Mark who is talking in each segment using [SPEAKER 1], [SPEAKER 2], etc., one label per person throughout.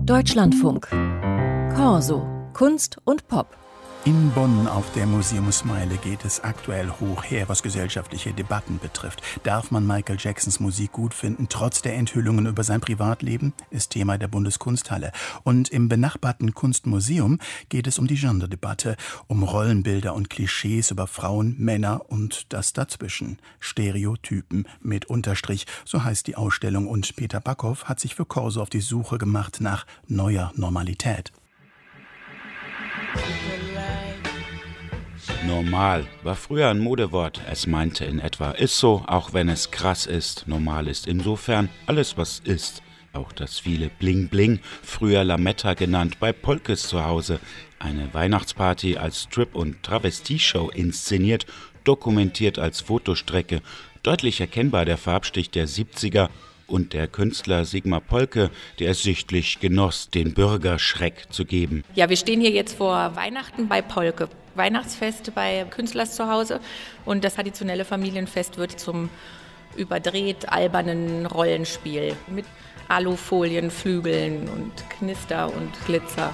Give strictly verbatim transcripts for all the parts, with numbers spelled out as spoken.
[SPEAKER 1] Deutschlandfunk. Corso. Kunst und Pop.
[SPEAKER 2] In Bonn auf der Museumsmeile geht es aktuell hoch her, was gesellschaftliche Debatten betrifft. Darf man Michael Jacksons Musik gut finden, trotz der Enthüllungen über sein Privatleben? Ist Thema der Bundeskunsthalle. Und im benachbarten Kunstmuseum geht es um die Genderdebatte, um Rollenbilder und Klischees über Frauen, Männer und das dazwischen. Stereotypen mit Unterstrich, so heißt die Ausstellung. Und Peter Backhoff hat sich für Corso auf die Suche gemacht nach neuer Normalität.
[SPEAKER 3] Normal war früher ein Modewort. Es meinte in etwa, ist so, auch wenn es krass ist. Normal ist insofern alles, was ist. Auch das viele Bling Bling, früher Lametta genannt, bei Polkes zu Hause. Eine Weihnachtsparty als Strip- und Travestieshow inszeniert, dokumentiert als Fotostrecke. Deutlich erkennbar der Farbstich der siebziger. Und der Künstler Sigmar Polke, der es sichtlich genoss, den Bürgerschreck zu geben.
[SPEAKER 4] Ja, wir stehen hier jetzt vor Weihnachten bei Polke. Weihnachtsfest bei Künstlers zu Hause. Und das traditionelle Familienfest wird zum überdreht albernen Rollenspiel mit Alufolien, Flügeln und Knister und Glitzer.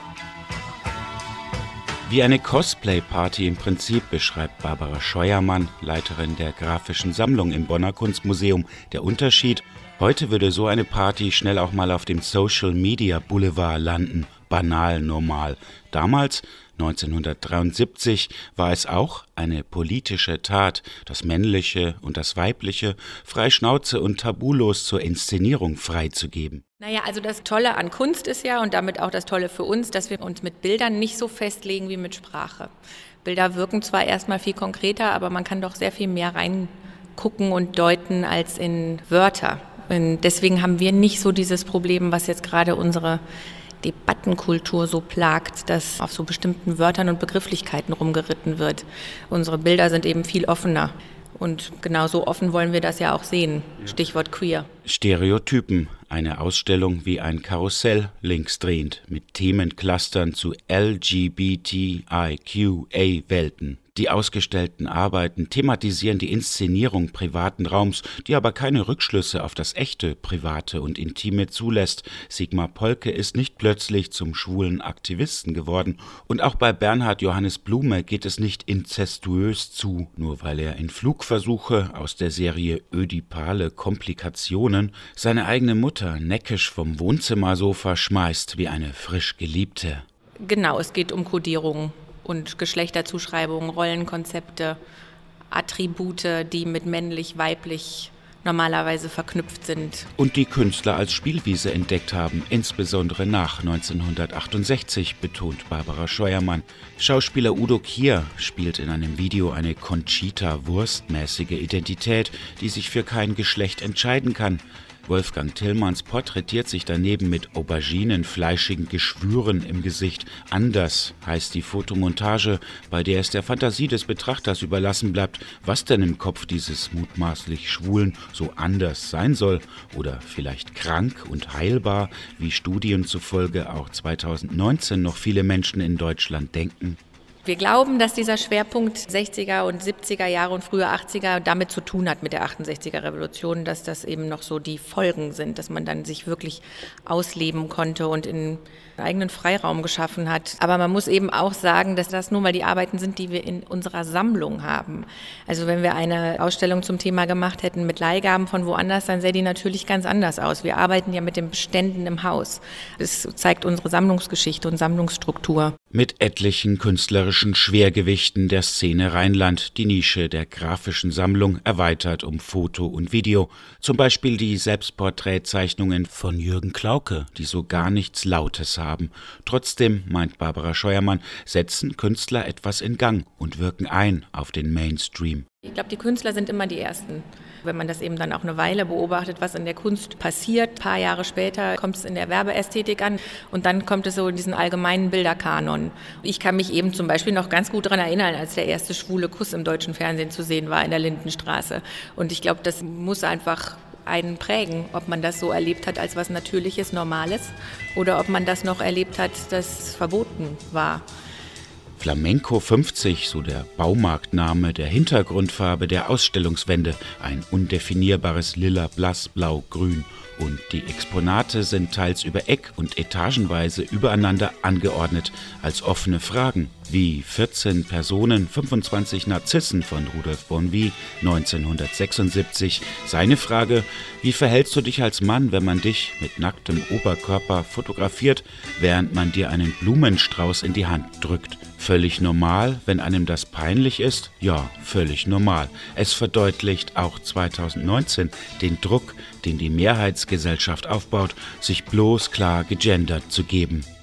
[SPEAKER 3] Wie eine Cosplay-Party im Prinzip, beschreibt Barbara Scheuermann, Leiterin der Grafischen Sammlung im Bonner Kunstmuseum. Der Unterschied: Heute würde so eine Party schnell auch mal auf dem Social-Media-Boulevard landen. Banal normal. Damals, neunzehnhundertdreiundsiebzig, war es auch eine politische Tat, das Männliche und das Weibliche frei Schnauze und tabulos zur Inszenierung freizugeben.
[SPEAKER 4] Naja, also das Tolle an Kunst ist ja, und damit auch das Tolle für uns, dass wir uns mit Bildern nicht so festlegen wie mit Sprache. Bilder wirken zwar erstmal viel konkreter, aber man kann doch sehr viel mehr reingucken und deuten als in Wörter. Und deswegen haben wir nicht so dieses Problem, was jetzt gerade unsere Debattenkultur so plagt, dass auf so bestimmten Wörtern und Begrifflichkeiten rumgeritten wird. Unsere Bilder sind eben viel offener. Und genauso offen wollen wir das ja auch sehen. Stichwort queer.
[SPEAKER 3] Stereotypen. Eine Ausstellung wie ein Karussell, linksdrehend, mit Themenclustern zu L G B T I Q A-Welten. Die ausgestellten Arbeiten thematisieren die Inszenierung privaten Raums, die aber keine Rückschlüsse auf das echte, Private und Intime zulässt. Sigmar Polke ist nicht plötzlich zum schwulen Aktivisten geworden. Und auch bei Bernhard Johannes Blume geht es nicht inzestuös zu, nur weil er in Flugversuche aus der Serie Ödipale Komplikationen seine eigene Mutter neckisch vom Wohnzimmersofa schmeißt wie eine frisch Geliebte.
[SPEAKER 4] Genau, es geht um Kodierung und Geschlechterzuschreibungen, Rollenkonzepte, Attribute, die mit männlich, weiblich normalerweise verknüpft sind.
[SPEAKER 3] Und die Künstler als Spielwiese entdeckt haben, insbesondere nach neunzehnhundertachtundsechzig, betont Barbara Scheuermann. Schauspieler Udo Kier spielt in einem Video eine Conchita-Wurst-mäßige Identität, die sich für kein Geschlecht entscheiden kann. Wolfgang Tillmanns porträtiert sich daneben mit auberginenfleischigen Geschwüren im Gesicht. Anders heißt die Fotomontage, bei der es der Fantasie des Betrachters überlassen bleibt, was denn im Kopf dieses mutmaßlich Schwulen so anders sein soll. Oder vielleicht krank und heilbar, wie Studien zufolge auch zweitausendneunzehn noch viele Menschen in Deutschland denken.
[SPEAKER 4] Wir glauben, dass dieser Schwerpunkt sechziger und siebziger Jahre und frühe achtziger damit zu tun hat mit der achtundsechziger Revolution, dass das eben noch so die Folgen sind, dass man dann sich wirklich ausleben konnte und in eigenen Freiraum geschaffen hat. Aber man muss eben auch sagen, dass das nur mal die Arbeiten sind, die wir in unserer Sammlung haben. Also wenn wir eine Ausstellung zum Thema gemacht hätten mit Leihgaben von woanders, dann sähe die natürlich ganz anders aus. Wir arbeiten ja mit den Beständen im Haus. Das zeigt unsere Sammlungsgeschichte und Sammlungsstruktur.
[SPEAKER 3] Mit etlichen künstlerischen Schwergewichten der Szene Rheinland die Nische der Grafischen Sammlung erweitert um Foto und Video. Zum Beispiel die Selbstporträtzeichnungen von Jürgen Klauke, die so gar nichts Lautes haben. Trotzdem, meint Barbara Scheuermann, setzen Künstler etwas in Gang und wirken ein auf den Mainstream.
[SPEAKER 4] Ich glaube, die Künstler sind immer die Ersten. Wenn man das eben dann auch eine Weile beobachtet, was in der Kunst passiert, ein paar Jahre später kommt es in der Werbeästhetik an und dann kommt es so in diesen allgemeinen Bilderkanon. Ich kann mich eben zum Beispiel noch ganz gut daran erinnern, als der erste schwule Kuss im deutschen Fernsehen zu sehen war in der Lindenstraße. Und ich glaube, das muss einfach einen prägen, ob man das so erlebt hat als was Natürliches, Normales oder ob man das noch erlebt hat, das verboten war.
[SPEAKER 3] Flamenco fünfzig, so der Baumarktname der Hintergrundfarbe der Ausstellungswände, ein undefinierbares Lila, Blass, Blau, Grün. und die Exponate sind teils über Eck- und etagenweise übereinander angeordnet als offene Fragen, wie vierzehn Personen, fünfundzwanzig Narzissen von Rudolf Bonvie neunzehnhundertsechsundsiebzig. Seine Frage: Wie verhältst du dich als Mann, wenn man dich mit nacktem Oberkörper fotografiert, während man dir einen Blumenstrauß in die Hand drückt? Völlig normal, wenn einem das peinlich ist? Ja, völlig normal. Es verdeutlicht auch zweitausendneunzehn den Druck, den die Mehrheitsgesellschaft aufbaut, sich bloß klar gegendert zu geben.